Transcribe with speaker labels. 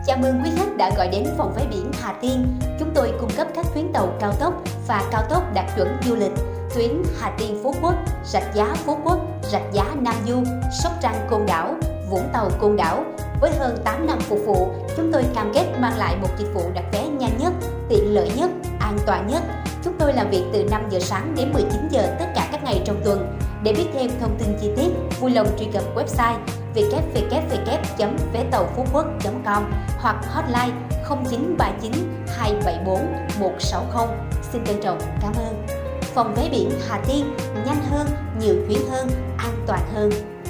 Speaker 1: Chào mừng quý khách đã gọi đến phòng vé biển Hà Tiên. Chúng tôi cung cấp các chuyến tàu cao tốc và cao tốc đạt chuẩn du lịch. Tuyến Hà Tiên Phú Quốc, Rạch Giá Phú Quốc, Rạch Giá Nam Du, Sóc Trăng Côn Đảo, Vũng Tàu Côn Đảo. Với hơn 8 năm phục vụ, chúng tôi cam kết mang lại một dịch vụ đặt vé nhanh nhất, tiện lợi nhất, an toàn nhất. Chúng tôi làm việc từ 5 giờ sáng đến 19 giờ tất cả các ngày trong tuần. Để biết thêm thông tin chi tiết, vui lòng truy cập website www.vetauphúquoc.com hoặc hotline 0939 274 160. Xin trân trọng cảm ơn. Phòng vé biển Hà Tiên, nhanh hơn, nhiều chuyến hơn, an toàn hơn.